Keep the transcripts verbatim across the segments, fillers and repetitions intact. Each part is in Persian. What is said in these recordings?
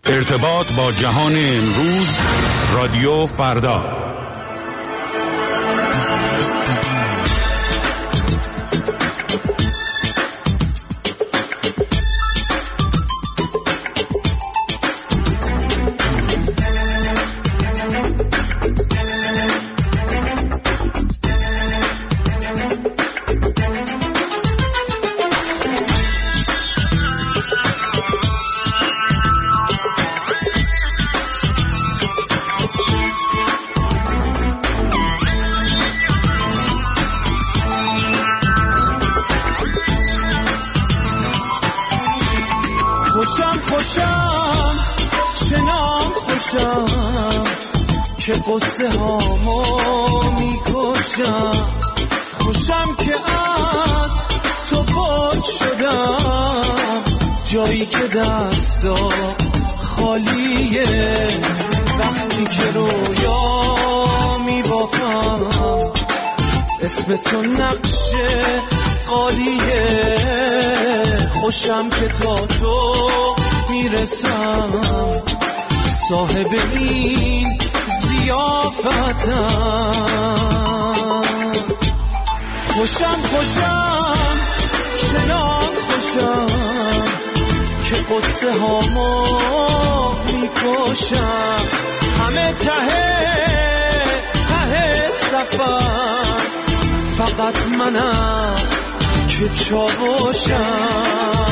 ارتباط با جهان امروز، رادیو فردا. که قصه هامو میکشم، خوشم که از تو پاک شدم، جایی که دستا خالیه، وقتی که رویا میبافم اسم تو نقشه قالیه، خوشم که تا تو میرسم، صاحب این زیافتم. خوشم خوشم چنان خوشم که قصه هامو میکشم، همه ته ته سفر فقط منم که چاوشم.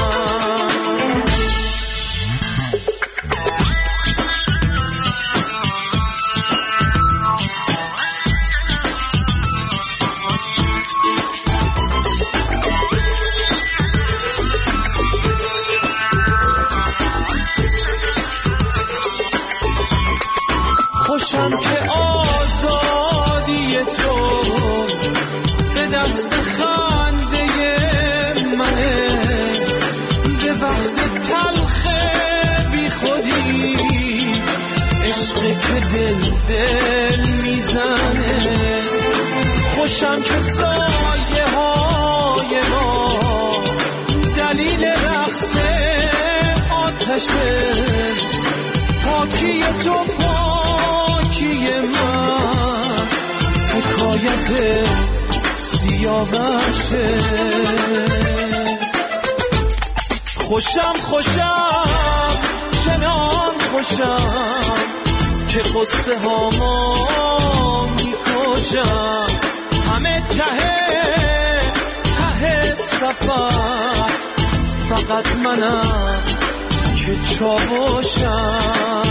خوشم که آزادی تو به دست خنده منه، به وقت تلخ بی خودی عشق که دل دل میزنه. خوشم که سایه های ما دلیل رقص آتشه، پاکی تو پاکی من حکایت سیاوشه. خوشم خوشم چنان خوشم که قصه هامو میکشم، همه ته ته سفر فقط منم که چاوشم.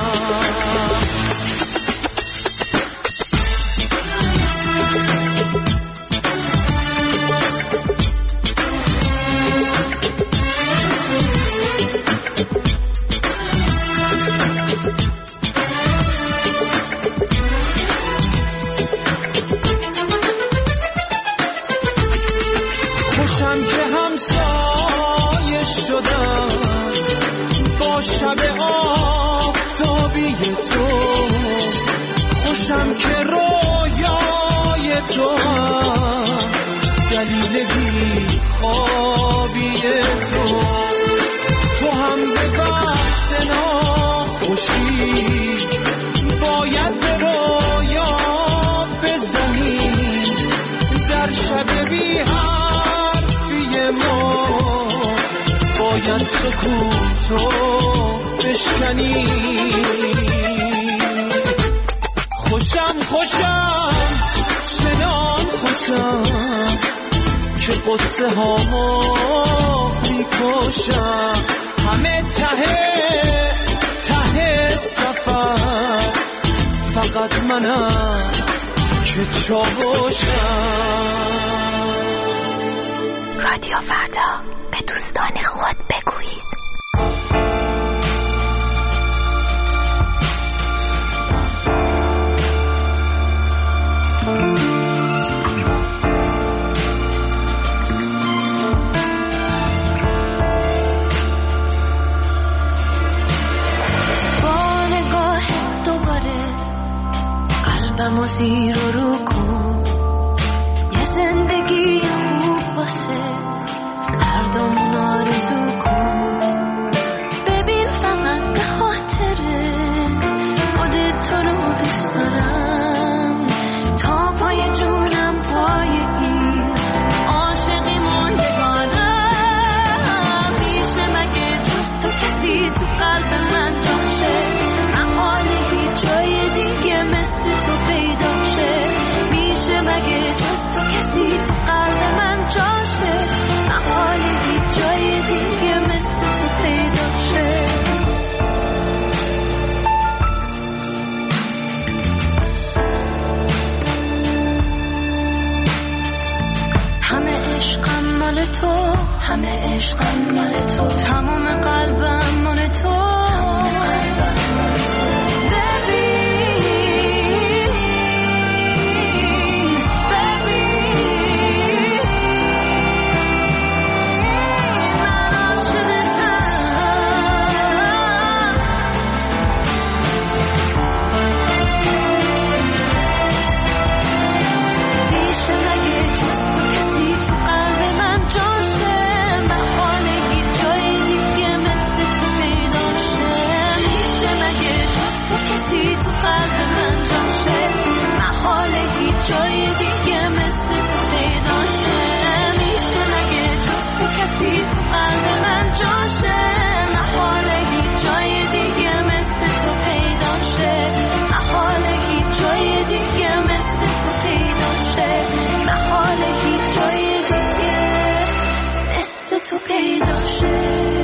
خوشم که همسایه شدم با شب آفتابی تو، خوشم که رویای تو هم دلیل بی خوابی تو، تو هم به وقت ناخوشی باید به رویا بزنی، در شب بی حرفی ما باید سکوتو بشکنی. خوشم خوشم چنان خوشم که قصه هامو میکشم، همه ته ته سفر فقط منم که چاوشم. رادیو فردا، به دوستان خود بگویید. قلبمو زیر و رو کن، یه زندگی خوب واسه هر دومون آرزو کن، ببین فقط به خاطر تو قلب من جاشه، محاله هیچ جای دیگه مثل تو پیدا شه. میشه مگه جز تو کسی تو قلب من جاشه، محاله هیچ جای دیگه مثل تو پیدا شه. مال تو، همه عشقم مال تو، تمام قلبم مال تو، تمام قلبم مال تو. ببین ببین من عاشقتم، میشه مگه جز تو کسی تو قلب من جاشه، محاله هیچ جای دیگه مثل تو پیدا شه. میشه مگه جز تو کسی تو قلب من جاشه، محاله هیچ جای دیگه مثل تو پیدا شه. میشه مگه جز تو کسی تو قلب من جاشه، محاله هیچ جای دیگه مثل تو پیدا شه، محاله هیچ جای دیگه مثل تو پیدا شه، محاله هیچ جای دیگه مثل تو پیدا شه.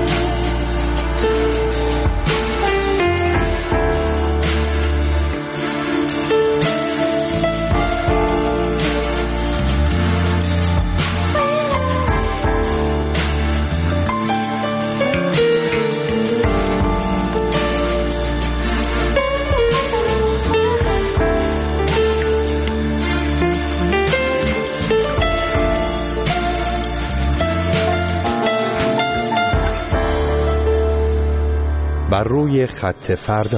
بر روی خط فردا.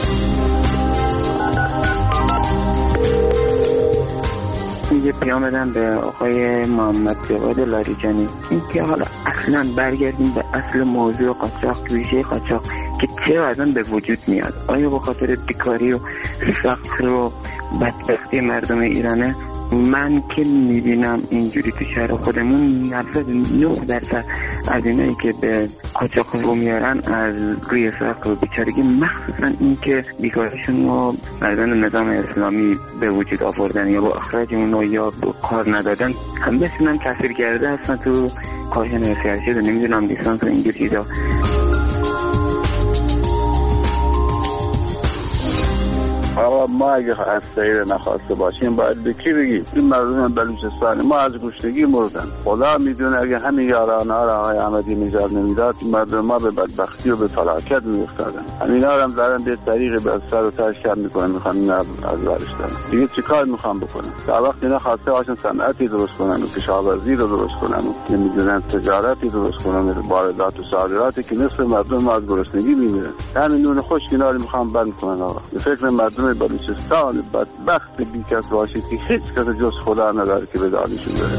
یه پیام بدم به آقای محمد جواد لاریجانی، این که حالا اصلا برگردیم به اصل موضوع قاچاق، ریشه قاچاق که چه اصلا به وجود میاد. آیا به خاطر بیکاری و فقر و بدبختی مردم ایرانه؟ من که میبینم اینجوری تو شهر خودمون نود و نه درصد از اینایی که به قاچاق رو میارن از روی فقر و بیچارگی، مخصوصا این که بیکاریشون رو مردم نظام اسلامی به وجود آوردن یا با اخراج اونو یا با کار ندادن، همه‌شون هم تاثیر کرده هستن تو کارشون سیاسی و نمیدونم لیسانس و اینجور چیزا. آقا ما اگه از سیر نخواسته باشیم باید به کی بگیم؟ این مردم بلوچستانی ما از گشنگی مردن. خدا میدونه اگه همین یارانه ها را آقای احمدی نژاد نمیداد مردم ما به بدبختی و به فلاکت میافتادن. همینا رو هم دارن به طریق به سر و تاش کم میکنن، میخوان اینا از ورش دارن. دیگه چیکار میخوان بکنن؟ تا وقتی اینا خواسته باشن صنعتی درست کنن و کشاورزی رو درست کنن و نمیدونن تجارتی درست کنن، واردات و صادراتی که نصف مردم ما از گرسنگی میمیرن. همین نون خشک اینا رو میخوان بند کنن. آقا فکر مردم بلوچستان بدبخت بی کس باشید که هیچ کس جز خدا نداره که به دانشون داره.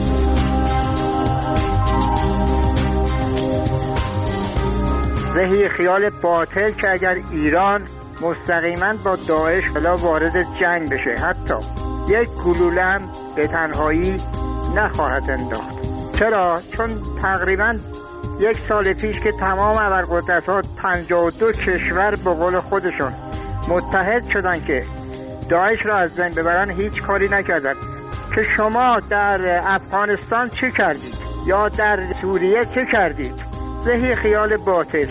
ذهی خیال باطل که اگر ایران مستقیما با داعش بلا وارد جنگ بشه حتی یک گلوله هم به تنهایی نخواهد انداخت. چرا؟ چون تقریبا یک سال پیش که تمام ابرقدرت‌ها پنجاه و دو کشور به قول خودشون متحد شدن که داعش را از بین ببرن، هیچ کاری نکردن. که شما در افغانستان چه کردید یا در سوریه چه کردید؟ ذهی خیال باطل.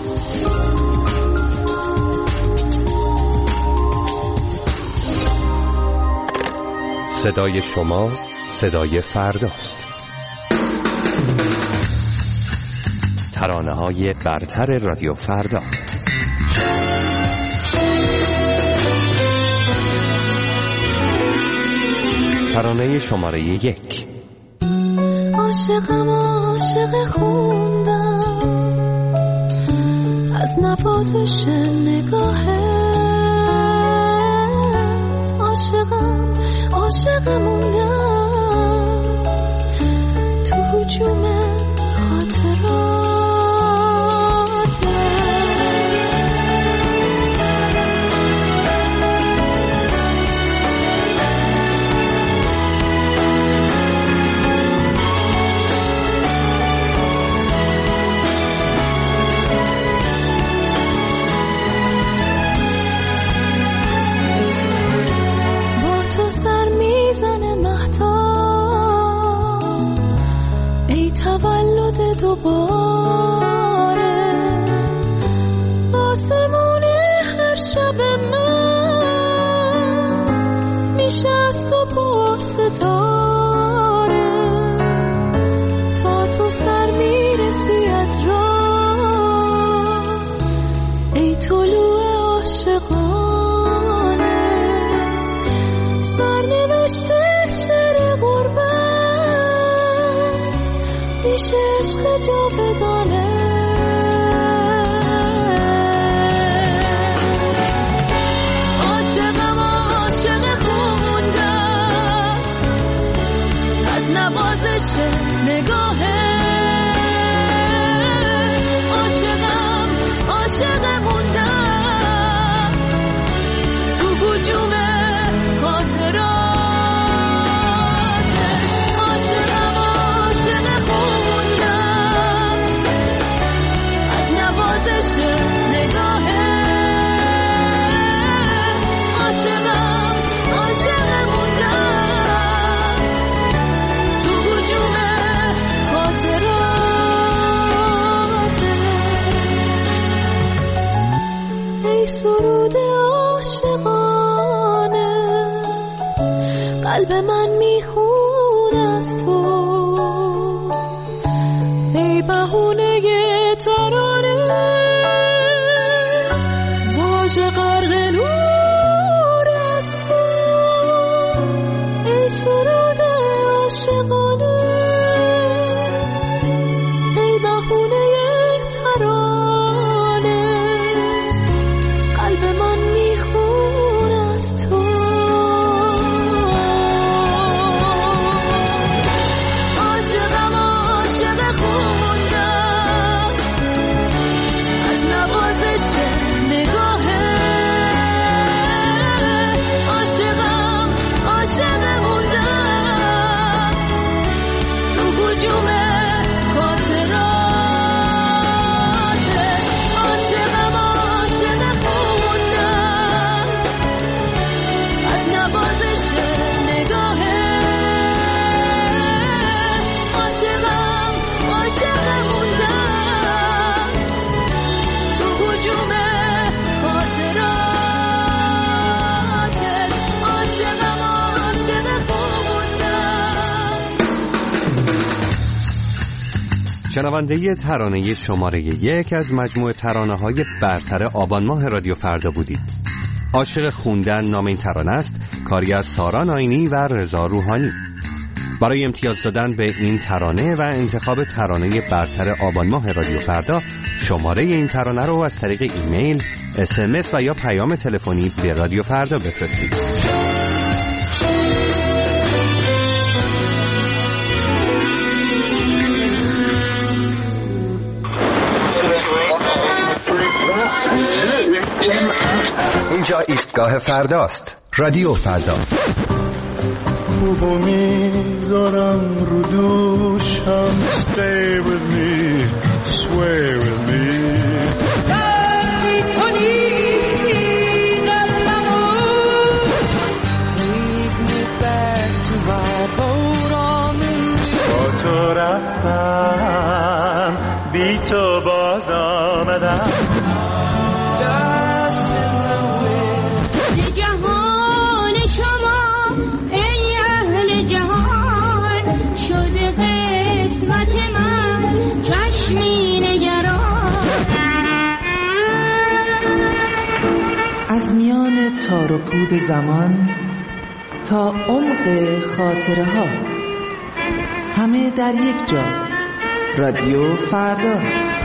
صدای شما صدای فرداست. ترانه‌های برتر رادیو فردا. ترانه شماره یک. عاشقم عاشق خوندم از نوازش نگاهت، عاشقم عاشق موندم تو هجوم خاطرات. آسمون هر شب من میشه از تو با ستاره تا تو سر میرسی از راه ای طلوع عاشقانه سرنوشت شعر غربت میشه عشق جاودانه عاشقم عاشق خوندم از نوازش نگاهه عاشقم عاشق موندم تو هجوم خاطرات عاشقم عاشق خوندم از نوازش نگاهه عاشقم عاشق موندم تو هجوم خاطرات ای سرود عاشقانه قلب من میخونه از تو ای بهونه ترانه واژه غرق نور از تو ای سرود عاشقانه ای بهونه ترانه قلب من میخونه از تو عاشقم عاشق خوندم از نوازش نگاهه عاشقم عاشق موندم تو هجوم خاطرات عاشقم عاشق خوندم از نوازش نگاهه عاشقم عاشق موندم تو هجوم خاطرات عاشقم عاشق خوندم شنونده ترانه شماره یک از مجموعه ترانه های برتر آبان ماه رادیو فردا بودید. عاشق خوندن نام این ترانه است، کاری از سارا ناینی و رضا روحانی. برای امتیاز دادن به این ترانه و انتخاب ترانه برتر آبان ماه رادیو فردا شماره این ترانه رو از طریق ایمیل، اس ام اس و یا پیام تلفنی به رادیو فردا بفرستید. اینجا ایستگاه فرداست. رادیو فردا. خوبو میذارم رو دوشم Stay with me, sway with me تو نیستی قلبمو Take me back to my boat on the river با تو رفتم بی تو باز آمدم جهان شما ای اهل جهان شده قسمت من چشمی نگران از میان تار و پود زمان تا عمق خاطره ها همه در یک جا. رادیو فردا.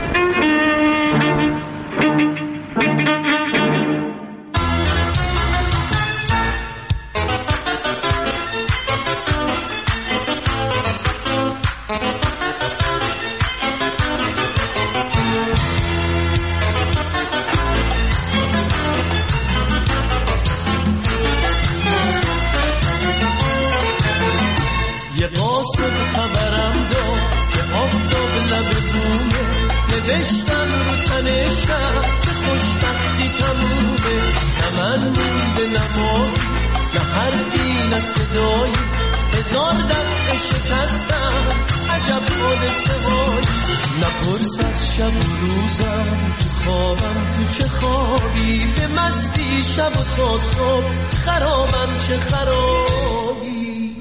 یه قاصد خبرم داد که آفتاب لب بومه نوشتم رو تنشم که خوشبختی تمومه نه من مونده نه مایی نه حرفی نه صدایی هزار دفعه شکستم عجب حادثه هایی. نپرس از شب و روزم تو خوابم تو چه خوابی، به مستی شب و تا صبح خرابم چه خرابی.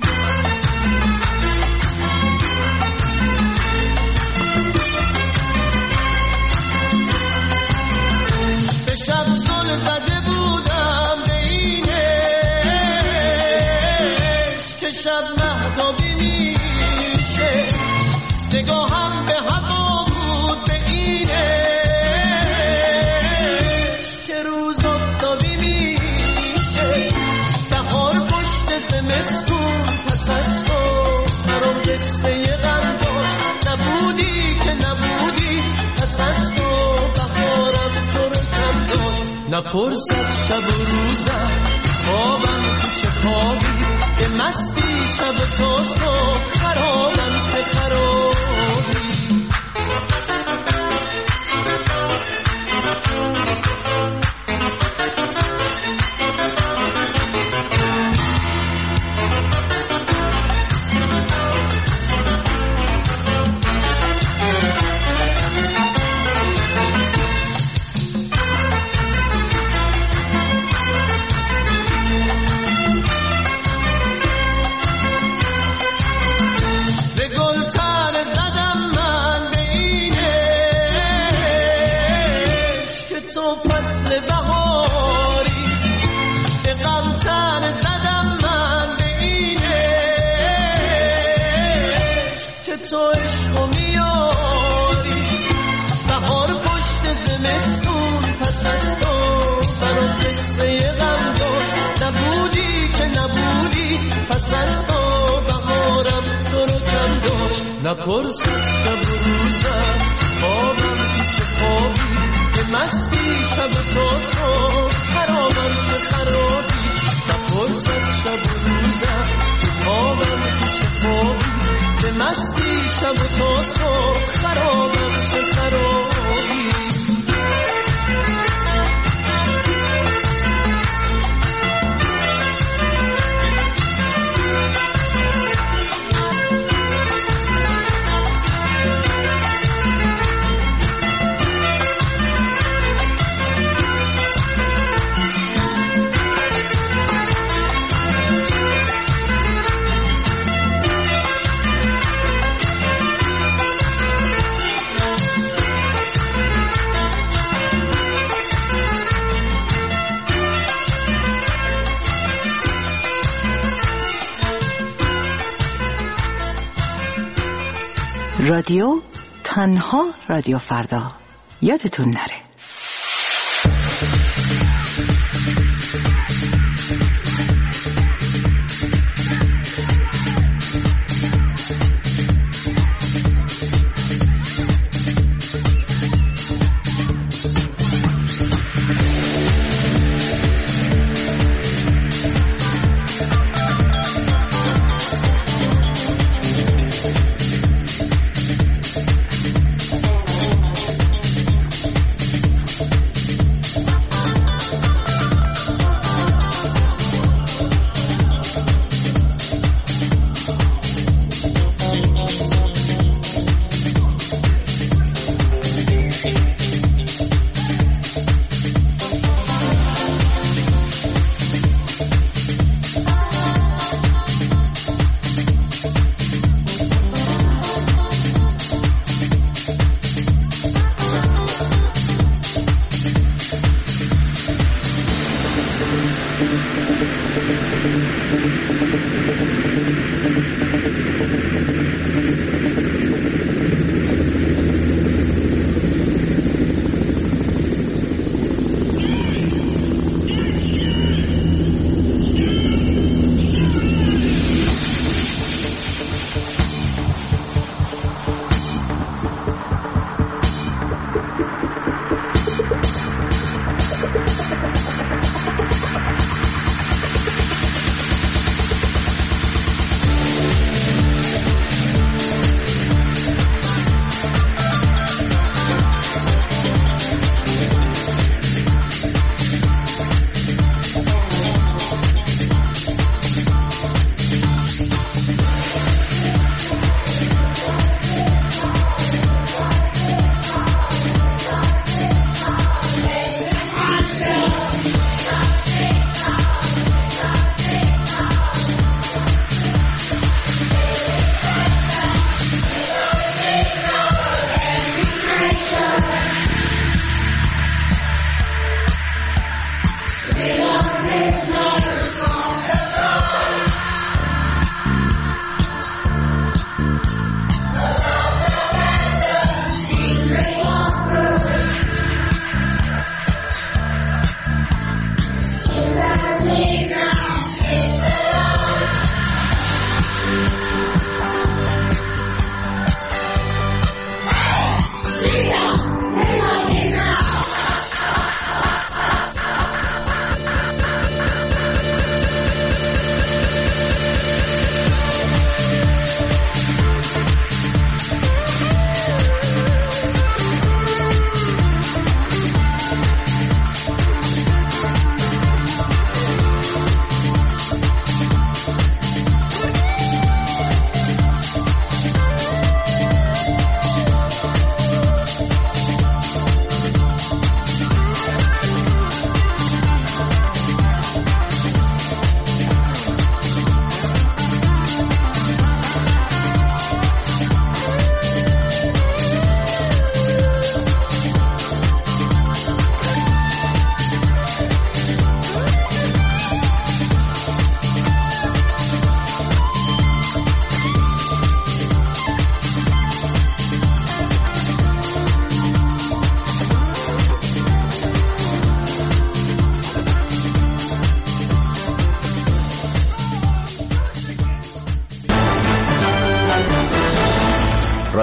به شب زل زده بودم به اینش که شب مهتابی میشه، نگاهم به هوا بود به اینش که روز آفتابی میشه. بهار پشت زمستون پس از تو برام قصه غم داشت، نبودی که نبودی پس از تو بهارم تو رو کم داشت. نپرس از شب و روزم خوابم تو چه خوابی، به مستی شب و تا صبح خرابم چه خرابی. تو عشقو میاری، بهار پشت زمستون پس از تو برام قصه غم داشت، نبودی که نبودی پس از تو بهارم تو رو کم داشت. نپرس از شب و روزم خوابم تو چه خوابی، به مستی شب و تا صبح خرابم چه خرابی. نپرس از شب و روزم خوابم تو چه خوابی، به مستی شب و تا صبح خرابم چه خرابی. رادیو تنها رادیو فردا، یادتون نره.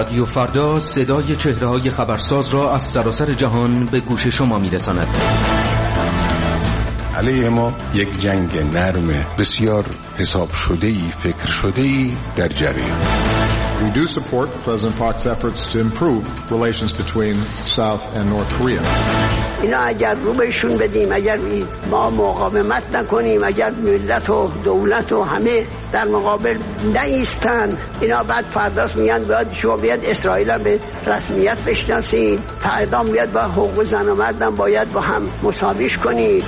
رادیو فردا صدای چهره‌های خبرساز را از سراسر جهان به گوش شما می‌رساند. علیه ما یک جنگ نرم بسیار حساب شده‌ای، فکر شده‌ای در جریان. We do support President Park's efforts to improve relations between South and North Korea. اینا اگر رو بهشون بدیم، اگر ما مقاومت نکنیم، اگر ملت و دولت و همه در مقابل نایستن، اینا بعد فرداست میگن باید شما بیاد اسرائیل هم به رسمیت بشناسید، تعدام بیاد با حقوق زن و مردم باید با هم مساویش کنید.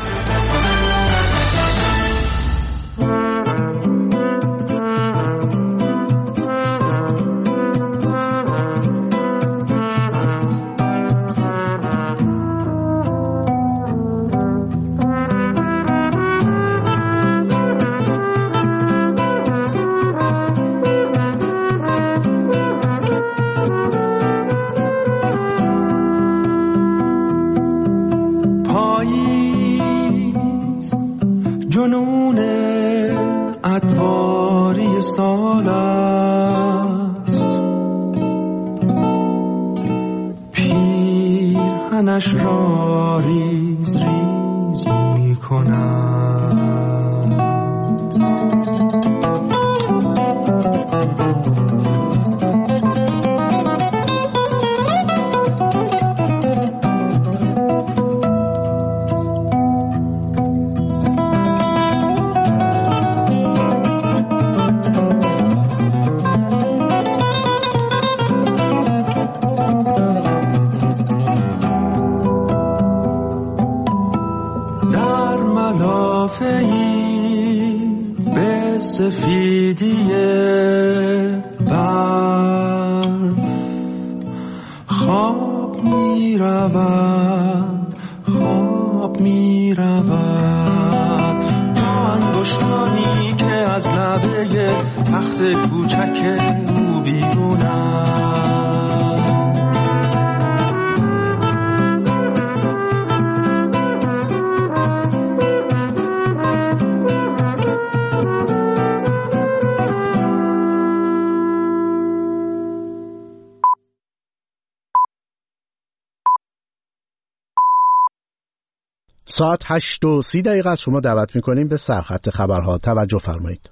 ساعت هشت و سی دقیقه از شما دعوت میکنیم به سرخط خبرها. توجه فرمایید.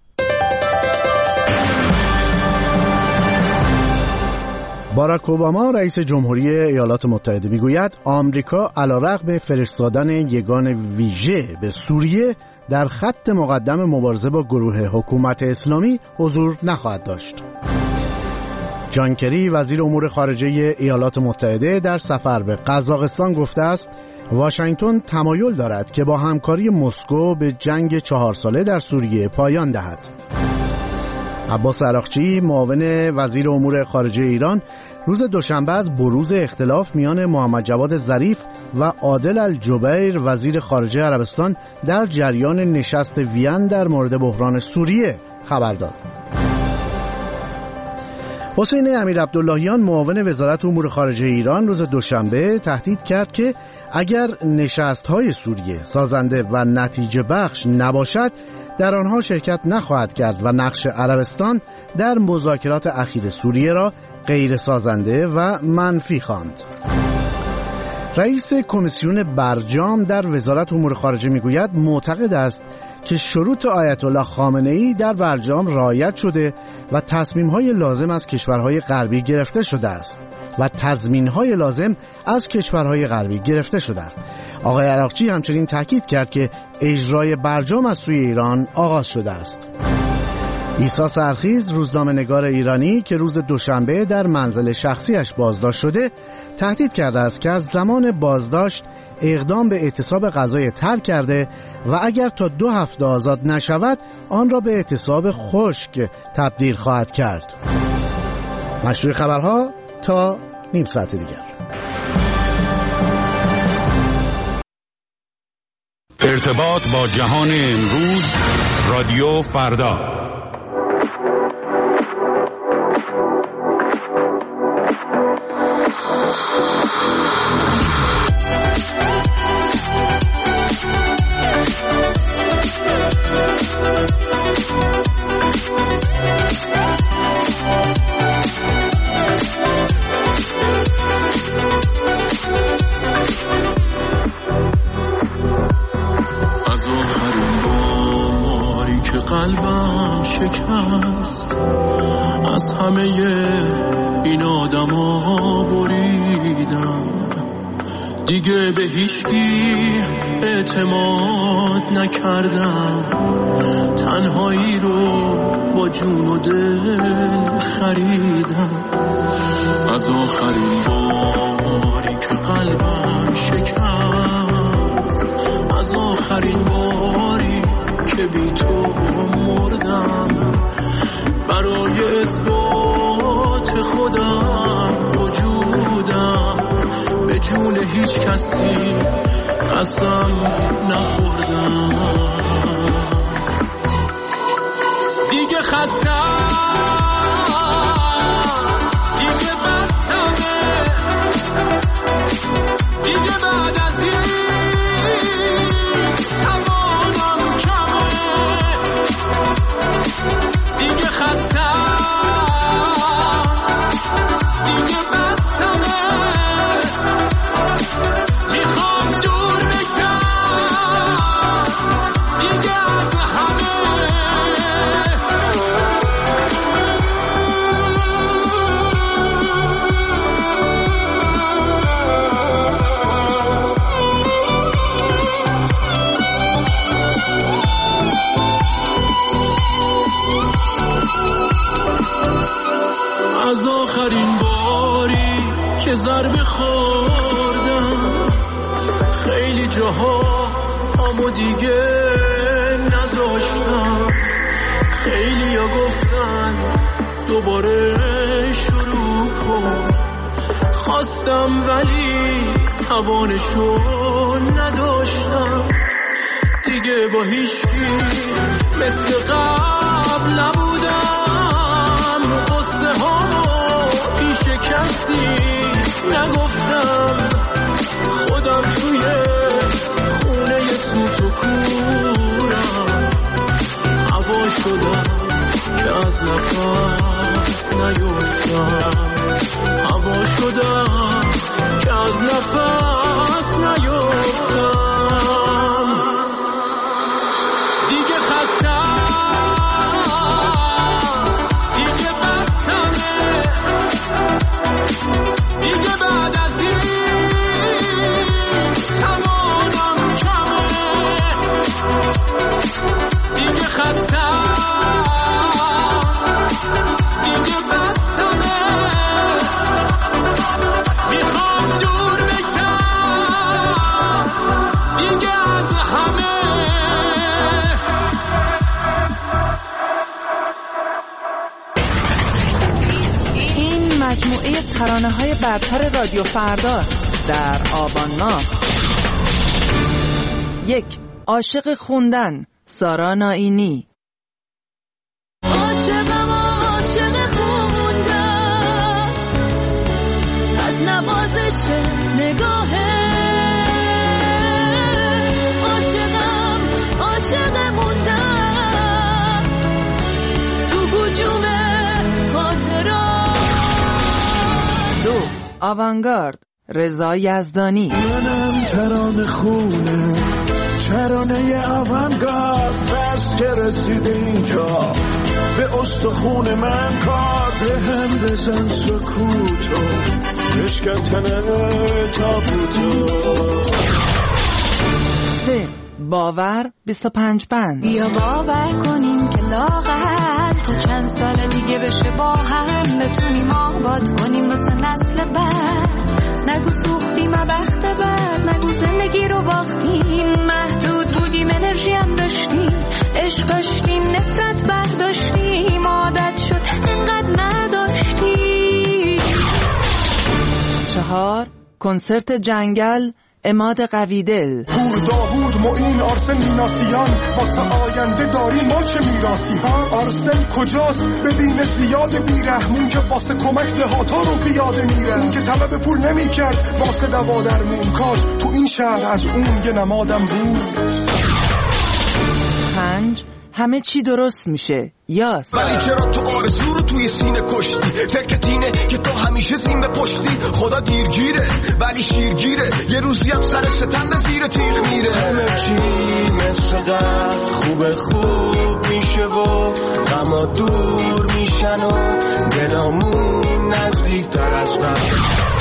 باراک اوباما رئیس جمهوری ایالات متحده میگوید آمریکا علیرغم فرستادن یگان ویژه به سوریه در خط مقدم مبارزه با گروه حکومت اسلامی حضور نخواهد داشت. جان کری وزیر امور خارجه ایالات متحده در سفر به قزاقستان گفته است واشنگتن تمایل دارد که با همکاری مسکو به جنگ چهار ساله در سوریه پایان دهد. عباس عراقچی معاون وزیر امور خارجه ایران روز دوشنبه از بروز اختلاف میان محمد جواد ظریف و عادل الجبیر وزیر خارجه عربستان در جریان نشست وین در مورد بحران سوریه خبر داد. حسین امیرعبداللهیان معاون وزارت امور خارجه ایران روز دوشنبه تهدید کرد که اگر نشست‌های سوریه سازنده و نتیجه بخش نباشد در آنها شرکت نخواهد کرد و نقش عربستان در مذاکرات اخیر سوریه را غیر سازنده و منفی خواند. رئیس کمیسیون برجام در وزارت امور خارجه میگوید معتقد است که شروط آیت الله خامنه‌ای در برجام رعایت شده و تصمیم‌های لازم از کشورهای غربی گرفته شده است و تضمین‌های لازم از کشورهای غربی گرفته شده است. آقای عراقچی همچنین تاکید کرد که اجرای برجام از سوی ایران آغاز شده است. عیسی سرخیز روزنامه‌نگار ایرانی که روز دوشنبه در منزل شخصیش بازداشت شده تهدید کرده است که از زمان بازداشت اقدام به اعتصاب غذای ترک کرده و اگر تا دو هفته آزاد نشود آن را به اعتصاب خشک تبدیل خواهد کرد. مشروع خبرها تا نیم ساعت دیگر. ارتباط با جهان امروز، رادیو فردا. قلبم شکست، از همه این آدما بریدم، دیگه به هیچکی اعتماد نکردم، تنهایی رو با جون و دل خریدم. از آخرین باری که قلبم شکست، از آخرین باری که بی تو مردم، برای اثبات خودم وجودم به جون هیچ کسی قسم نخوردم. دیگه خستم، دیگه بستمه، دیگه بعد از این توانم کمه، دیگه خستم، دیگه بستمه، میخوام دور بشم دیگه از همه. از آخرین باری که ضربه خوردم، خیلی جاها پامو دیگه نذاشتم، خیلی ها گفتن دوباره شروع کن، خواستم ولی توانشو نداشتم، دیگه با هیچکی مثل قبل نبودم، قصه ها پیش کسی نگفتم، خودم توی خونه سوت و کورم هوا شدم که از نفس نیفتم، هوا شدم که از نفس نیفتم. دیگه خستم، دیگه بستمه، دیگه بعد از این توانم کمه، دیگه خستم، دیگه بستمه، میخوام دور بشم دیگه از همه. این مجموعه ترانه‌های برتر رادیو فردا در آبان ماه. یک، عاشق خوندن، سارا نائینی. عاشقم عاشق خوندن، از نوازش نگاهه، عاشقم عاشق موندن تو هجوم خاطرات. دو، آوانگارد، رضا یزدانی. منم ترانه خونه، ترانه آوانگارد، بس که رسید اینجا به استخون من کار، به هم بزن سکوتو بشکن تنه تابوتو. سه، باور، بیست و پنج بند. بیا باور کنیم که لاغر تا چند سال دیگه بشه با هم بتونیم آباد کنیم واسه نسل بعد. نگو سوختیم وقت بعد، نگو زندگی رو باختیم، محدود بودیم انرژی هم داشتیم، عشق داشتیم نفرت برداشتیم، عادت شد انقدر نداشتیم. چهار، کنسرت جنگل، عماد قویدل. پور داوود معین آرسن میناسیان، واسه آینده داریم ما چه میراسی ها. آرسن کجاست؟ ببین زیاد بیرحمون که واسه کمک دهاتا رو پیاده میره، اون که طلب پول نمیکرد واسه دوا درمون، کاش تو این شهر از اون یه نمادم بود. پنج، همه چی درست میشه، یاس. ولی چرا تو آرزو رو توی سینه کشتی؟ فکرت اینه که تو همیشه زین به پشتی، خدا دیرگیره ولی شیرگیره، یه روزی هم سر ستم به زیر تیغ میره. همه چی مثل قبل خوب خوب میشه میشه و غما دور میشن و دلامون نزدیک تر از قبل.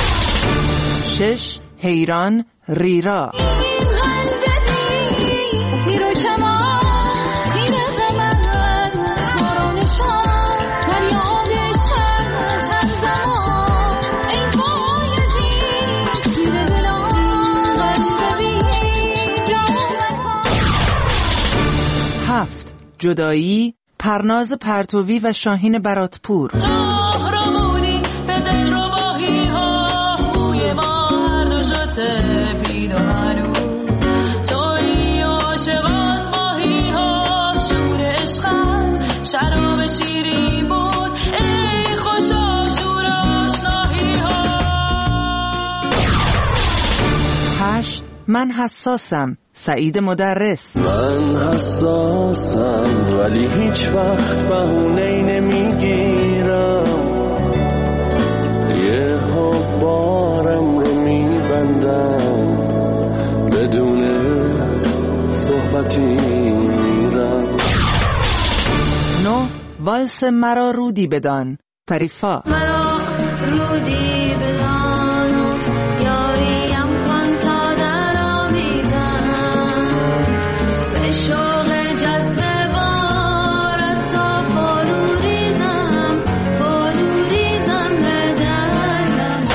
شش حیران ریرا. هفت جدایی پرناز پرتوی و شاهین براتپور. راهرمونی به دل رو ماهی ها موی ما هر دو شده پید و هنوز توی عاشق از ماهی ها شور عشقم شراب شیرین بود ای خوشا شور آشناهی ها. هشت من حساسم سعید مدرس. من حساسم ولی هیچ وقت بهونه‌ای نمیگیرم، یه ها بارم رو میبندم بدون صحبتی میرم. نه والس مرا رودی بدان فریفا. مرا رودی بدان یاریم کن تا در آویزم به شوق جذب بارت تا پالو ریزم پالو ریزم به درم.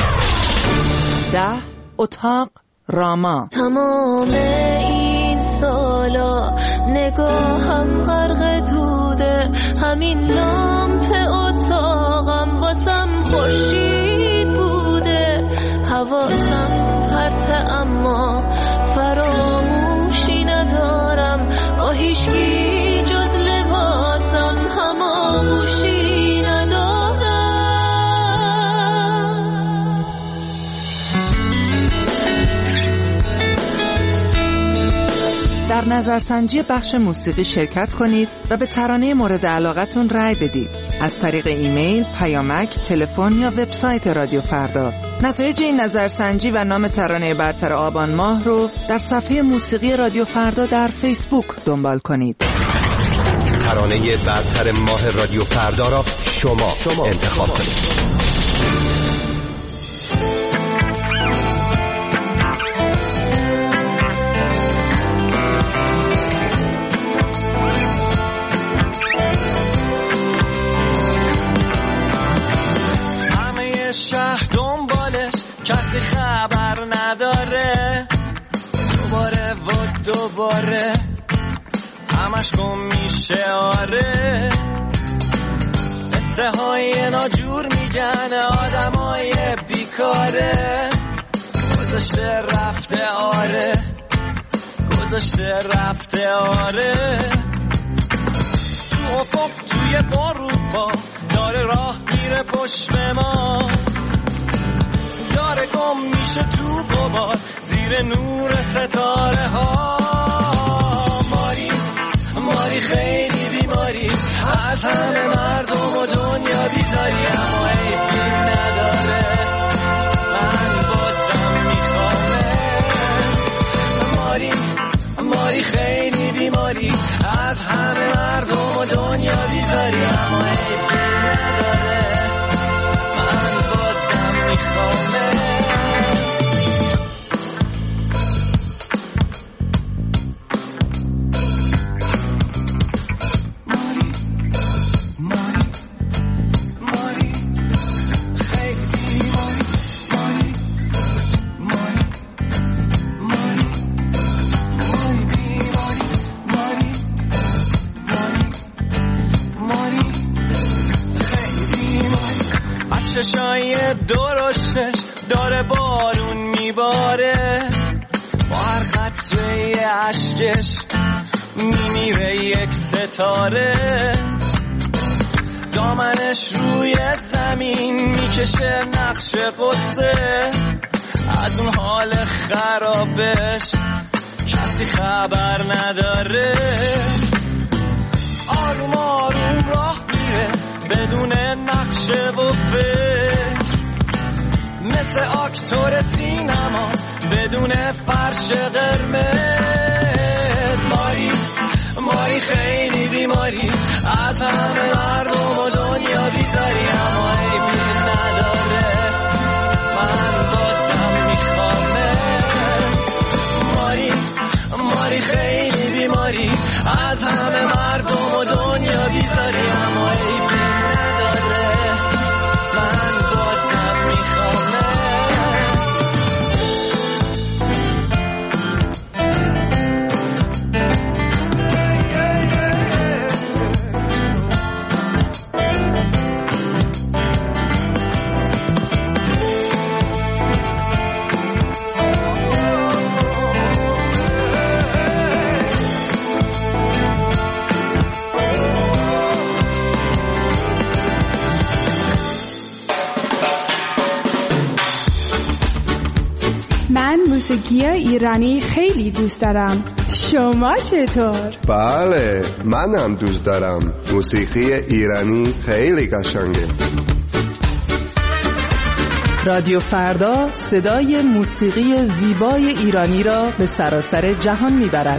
ده اتاق راما. تمام این سالا نگاهم غرق دوده همین لامپ اتاقم واسم خورشید بوده حواسم پرته اما فراموشی ندارم با هیچکی جز لباسم هماغوشی ندارم. در نظرسنجی بخش موسیقی شرکت کنید و به ترانه مورد علاقتون رأی بدید از طریق ایمیل، پیامک، تلفن یا وبسایت رادیو فردا. نتایج این نظرسنجی و نام ترانه برتر آبان ماه رو در صفحه موسیقی رادیو فردا در فیسبوک دنبال کنید. ترانه برتر ماه رادیو فردا را شما, شما انتخاب کنید. شهر دنبالش کسی خبر نداره دوباره و دوباره همش گم میشه آره اتهای ناجور میگن آدمای بیکاره گذاشته رفته آره گذاشته رفته آره تو افق توی اروپا داره راه میره پشت ما داره گم میشه تو غبار زیر نور ستاره ها. ماری ماری خیلی بیماری از همه مردم و دنیا بیزاری اما عیبی نداره من بازم میخوامه. ماری ماری خیلی بیماری از همه مردم و دنیا بیزاری اما عیبی نداره من بازم میخوامه. چشای درشتش داره بارون میباره با هر قطره عشقش میمیره یک ستاره دامنش روی زمین میکشه نقش قصه از اون حال خرابش کسی خبر نداره آروم آروم راه میره بدون نقشه و فکر مثل اکتور سینماست بدون فرش قرمز. ماری ماری خیلی بیماری موسیقی ایرانی خیلی دوست دارم. شما چطور؟ بله، منم دوست دارم. موسیقی ایرانی خیلی قشنگه. رادیو فردا صدای موسیقی زیبای ایرانی را به سراسر جهان میبرد.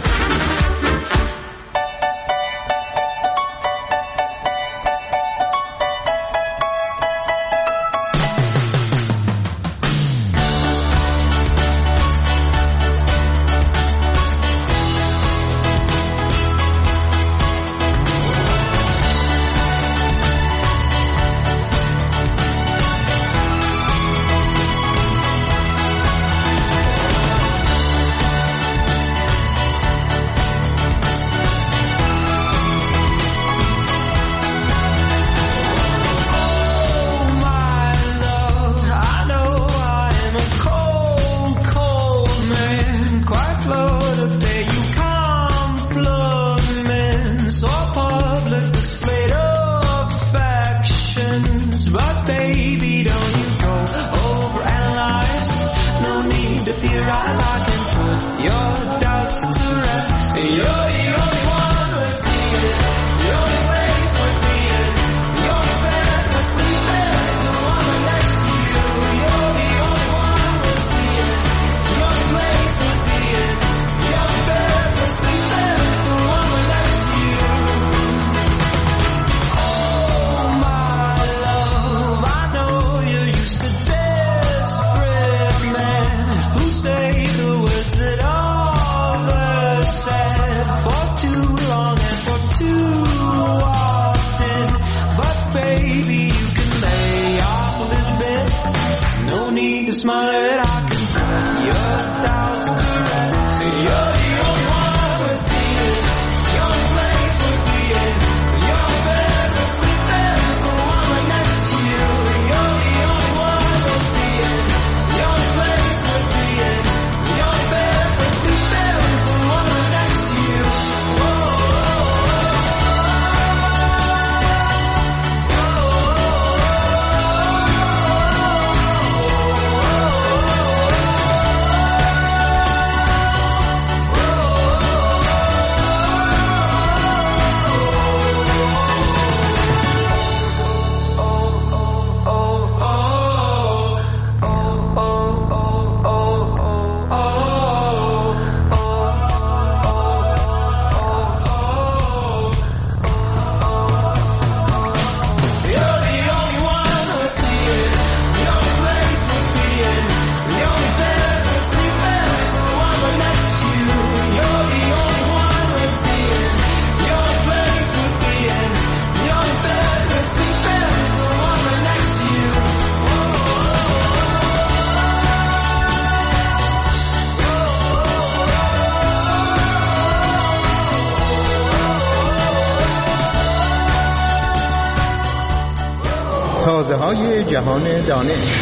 تازه های جهان دانش.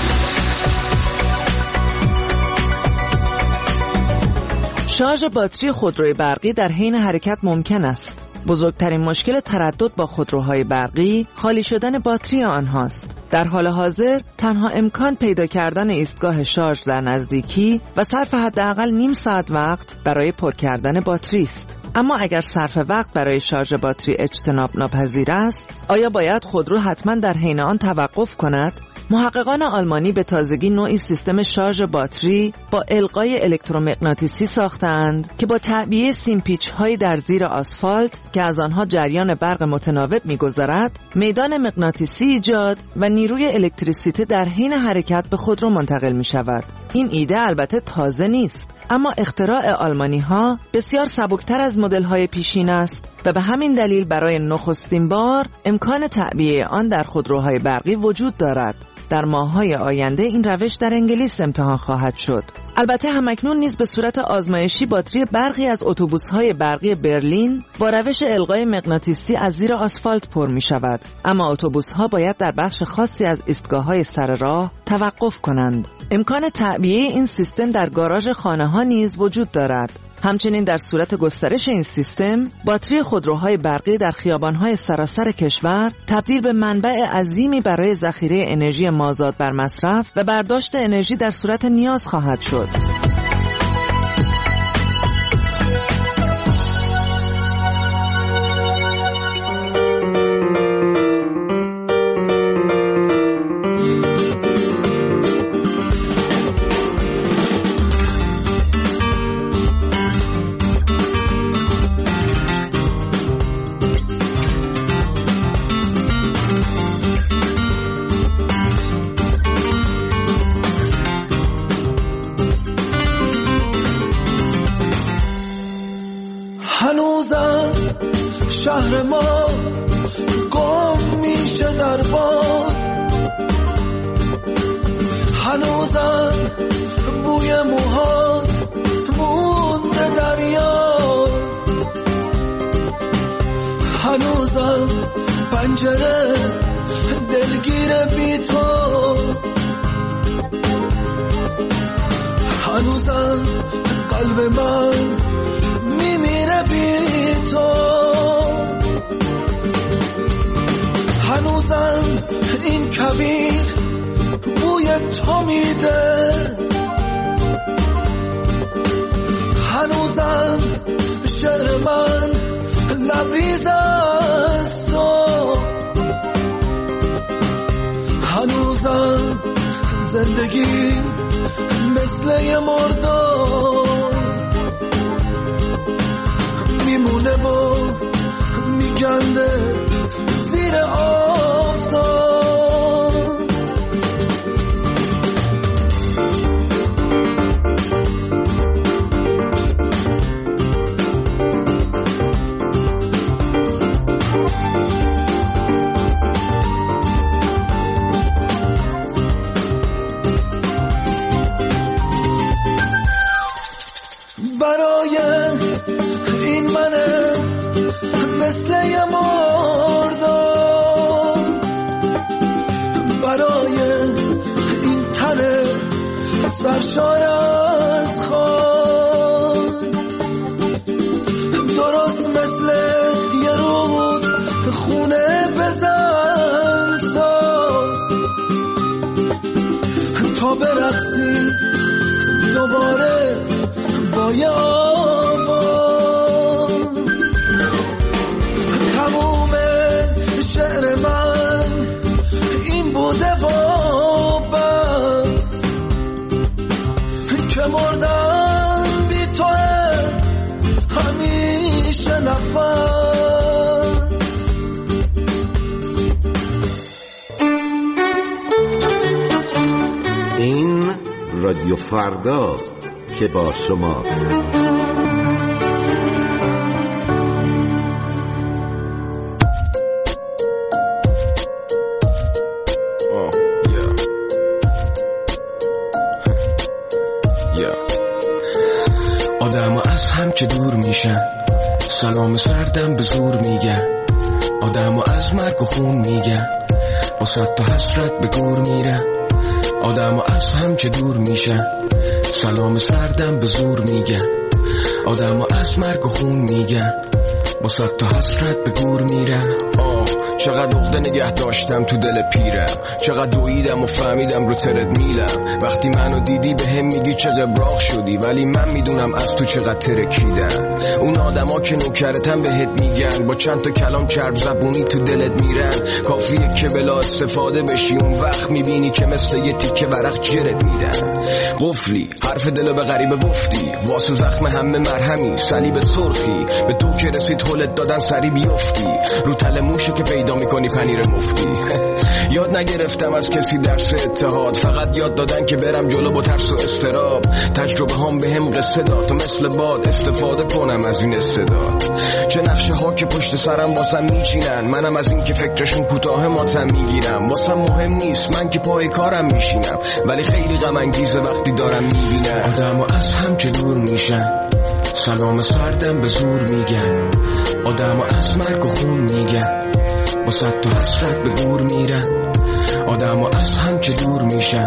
شارژ باتری خودروی برقی در حین حرکت ممکن است. بزرگترین مشکل تردد با خودروهای برقی خالی شدن باتری آنهاست. در حال حاضر تنها امکان پیدا کردن ایستگاه شارژ در نزدیکی و صرف حداقل نیم ساعت وقت برای پر کردن باتری است. اما اگر صرف وقت برای شارژ باتری اجتناب ناپذیر است، آیا باید خودرو حتما در حین آن توقف کند؟ محققان آلمانی به تازگی نوعی سیستم شارژ باتری با القای الکترومغناطیسی ساختند که با تعبیه سیمپیچ‌های در زیر آسفالت که از آنها جریان برق متناوب می‌گذرد، میدان مغناطیسی ایجاد و نیروی الکتریسیته در حین حرکت به خودرو منتقل می‌شود. این ایده البته تازه نیست، اما اختراع آلمانی‌ها بسیار سبکتر از مدل‌های پیشین است و به همین دلیل برای نخستین بار امکان تعبیه آن در خودروهای برقی وجود دارد. در ماه‌های آینده این روش در انگلیس امتحان خواهد شد. البته همکنون نیز به صورت آزمایشی باتری برخی از اتوبوس‌های برقی برلین با روش القای مغناطیسی از زیر آسفالت پر می‌شود، اما اتوبوس‌ها باید در بخش خاصی از ایستگاه‌های سر راه توقف کنند. امکان تعبیه این سیستم در گاراژ خانه‌ها نیز وجود دارد. همچنین در صورت گسترش این سیستم، باتری خودروهای برقی در خیابان‌های سراسر کشور تبدیل به منبع عظیمی برای ذخیره انرژی مازاد بر مصرف و برداشت انرژی در صورت نیاز خواهد شد. هنوزم شهر ما گم میشه در باد، هنوزم بوی موهات مونده در یاد، هنوزم پنجره دلگیر بی تو، هنوزم قلب من میمیره بی تو، هنوزم این کویر بوی تو میده، هنوزم شعر من لبریز از تو، هنوزم زندگی مثل یه مردار میمونه و میگنده زیر آفتاب. برای این منه مثل یه مردار، برای این تنه سرشار از خان، درست مثل یه رود خونه بزن ساز تا برقصی دوباره با یه آواز. تموم شعر من این بوده و بس که مردم بی تو همیشه نفس. این رادیو فرداست که با شماست. آدم از هم که دور میشن، سلام سردم به زور میگن، آدم از مرگ و خون میگن، با صد تا حسرت به گور میرن. آدم از هم که دور میشن، سلام سردم به زور میگن، آدم از مرگ و خون میگن، با صد تا حسرت به گور میرن. آه چقدر عقده نگه داشتم تو دل پیرم، چقدر دویدم و فهمیدم رو ترد میلم. وقتی منو دیدی به هم میگی چه قبراق شدی، ولی من میدونم از تو چقدر ترکیدم. اون آدما که نوکرتن بهت میگن، با چند تا کلام چرب زبونی تو دلت میرن. کافیه که بلا استفاده بشی، اون وقت میبینی که مثل یه تیکه ورق جرت میدن. قفلی حرف دلو به غریبه گفتی، واسه زخم همه مرهمی صلیب سرخی. به تو که رسید هولت دادن سری بیفتی، رو تله موشه که پیدا میکنی پنیر مفتی. یاد نگرفتم از کسی درس اتحاد، فقط یاد دادن که برم جلو با ترس و استراب. تجربه هم به هم قصه داد و مثل باد استفاده کنم از این استعداد. چه نقشه ها که پشت سرم واسم میچینن، منم از این که فکرشون کوتاه ماتم میگیرم. واسم مهم نیست من که پای کارم میشینم، ولی خیلی غم انگیزه وقتی دارم میبینم آدمو از هم که دور میشن، سلام سردم به زور میگن، آدمو از مرگ و خون میگن، با صد تا حسرت به گور میرن. آدمو از هم که دور میشن،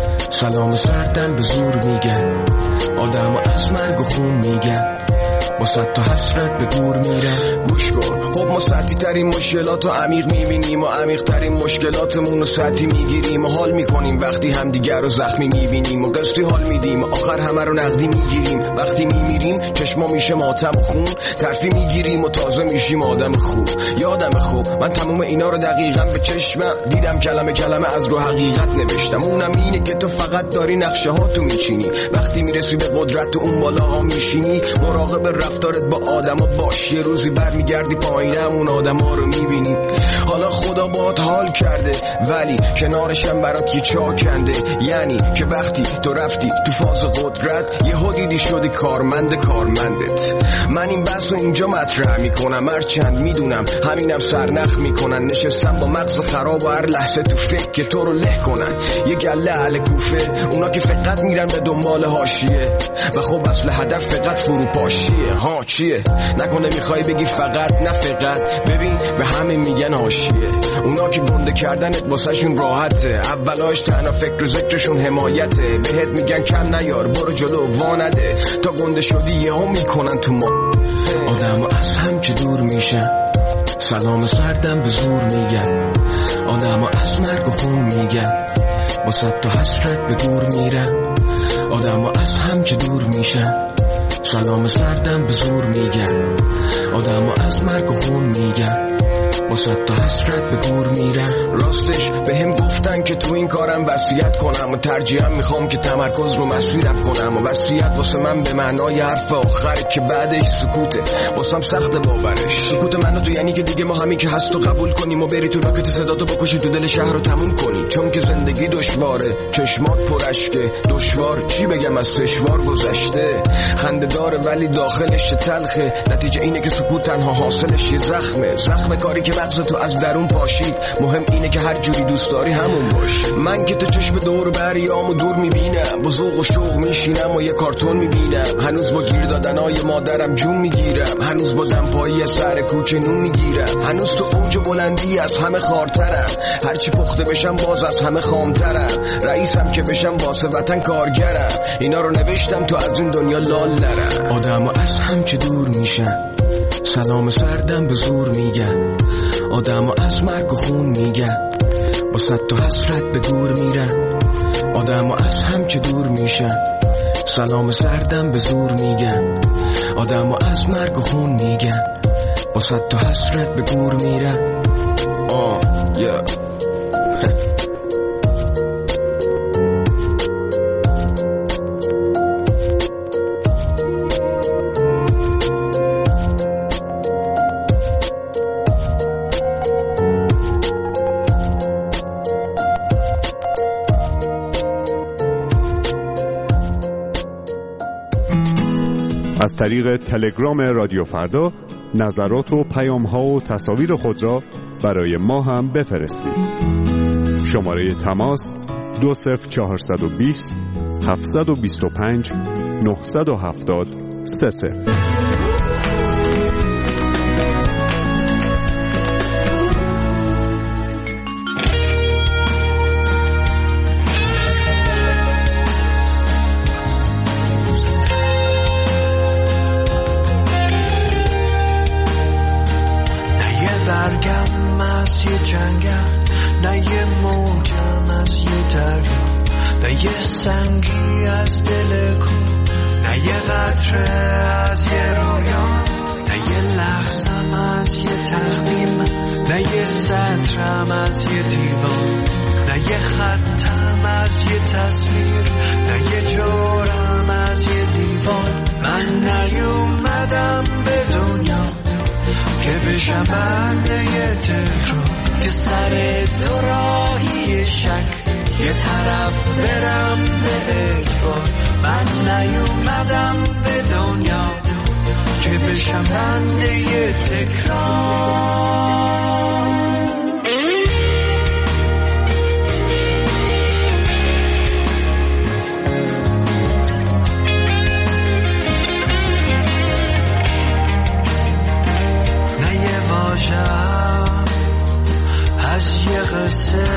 سلام سردم به زور میگن، آدمو از مرگ و خون میگن، با صد تا حسرت به گور میرن. گوش کن خب ما سطحی ترین مشکلات رو عمیق میبینیم و عمیق ترین مشکلاتمون رو سطحی میگیریم و حال میکنیم وقتی همدیگر رو زخمی میبینیم و قسطی حال میدیم و آخر همه رو نقدی میگیریم. وقتی میمیریم چشما میشه ماتم و خون، ترفی میگیریم و تازه میشیم آدم خوب. یادم خوب من تموم اینا رو دقیقاً به چشمم دیدم، کلمه کلمه از رو حقیقت نوشتم. اونم اینه که تو فقط داری نقشه ها تو میچینی، وقتی میرسی به قدرت و اون بالا ها میشینی، مراقب رفتارت با آدما باش، یه روزی برمیگردی پایینم اون آدما رو میبینی. حالا خدا باهات حال کرده ولی کنارشم برات یه چا کنده، یعنی که وقتی تو رفتی تو فاز قدرت یه حدیدی شدی کارمند کارمندت. من این بحث رو اینجا مطرح میکنم هرچند میدونم همینم سرنخ میکنن، نشستم با مغز خراب و هر لحظه تو فکر که تو رو له کنن. یه گله اهل کوفه اونا که فقط میرن به دنبال حاشیه و خب اصل هدف فقط فروپاشیه. ها چیه؟ نکنه میخوای بگی فقط؟ نه فقط، ببین به همه میگن حاشیه. اونا که گنده کردنت واسهشون راحته، اولاش تنها فکر و ذکرشون حمایته. بهت میگن کم نیار برو جلو وانده، تا گنده شدی یهو میکنن تو ما. آدمو از هم که دور میشن، سلام سردم به زور میگن. آدمو از مرگ و خون میگن، با صد تا حسرت به گور میرن. آدمو از هم که دور میشن، سلام سردم به زور میگن. آدمو از مرگ و خون میگن، با صد تا حسرت به گور میرن. راستش به هم گفتن که تو این کارم وصیت کنم و ترجیحاً میخوام که تمرکز رو مسیرم کنم. و وصیت واسه من به معنای حرف آخره که بعدش سکوته، واسم سخت باورش. سکوت منو تو یعنی که دیگه ما همین که هست و قبول کنیم و بری تو راکت صداتو بکشی تو دل شهر رو تموم کنی. چون که زندگی دشواره، چشمات پرشکه، دشوار چی بگم از سشوار گذشته. خنده داره ولی داخلش تلخه، نتیجه اینه که سکوت تنها حاصلش یه زخمه. زخم کاری که مغز تو از درون پاشید. مهم اینه که هر جوری دوست داری همون باش. من که تو چشم دور بریامو دور میبینم، با ذوق و شوق میشینم و یه کارتون میبینم. هنوز با گیر دادنای مادرم جون میگیرم، هنوز با دمپایی سر کوچه نون میگیرم. هنوز تو اوج بلندی از همه خارترم، هرچی پخته بشم باز از همه خامترم. رئیسم که بشم واسه وطن کارگرم، اینا رو نوشتم تو از این دنیا لال نرم. آدمو از هم که دور میشن، سلام سردم به زور میگن. آدمو از مرگ و خون میگن، با صد تا حسرت به گور میرن. آدمو از هم که دور میشن، سلام سردم به زور میگن. آدمو از مرگ و خون میگن، با صد تا حسرت به گور میرن. آه yeah. از طریق تلگرام رادیو فردا نظرات و پیام‌ها و تصاویر خود را برای ما هم بفرستید. شماره تماس دو صفر چهارصد و بیست هفتصد و بیست و پنج نهصد و هفتاد سه صفر. سنگی از دل کو، نه یه قطره از یه رویا، نه یه لحظم از یه تخمیم، نه یه سطرم از یه دیوان، نه یه خطم از یه تصویر، نه یه جورم از یه دیوان. من نیومدم به دنیا که بشم بنده یه تکرار، که سر دوراهی شک یه طرف برم به اجبار. من نیومدم به دنیا که بشم بنده یه تکرار. نه یه واژه‌ام از یه قصه،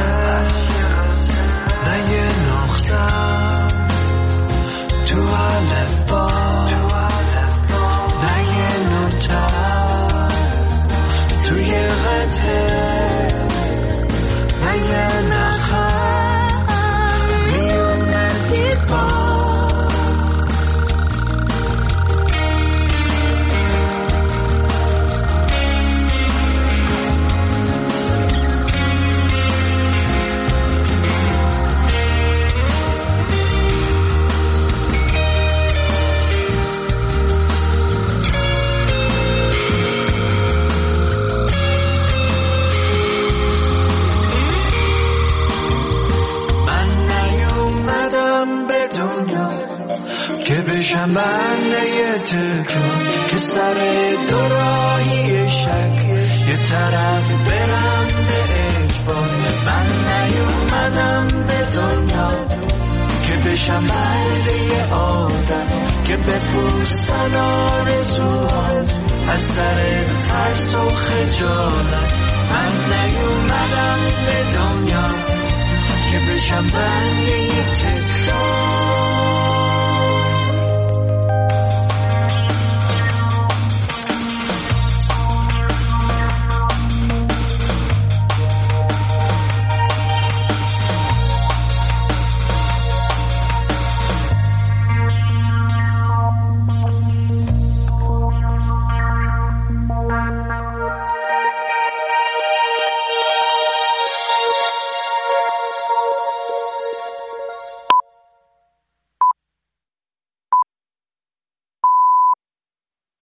نه یه نقطه‌ام تو الفبا، نه یه نوتم که سر دوراهی شک یه طرف برم به اجبار. من نیومدم به دنیا که بشم برده عادت که بپوستن آرزوات از سر ترس و خجالت. من نیومدم به دنیا که بشم برده تکرار.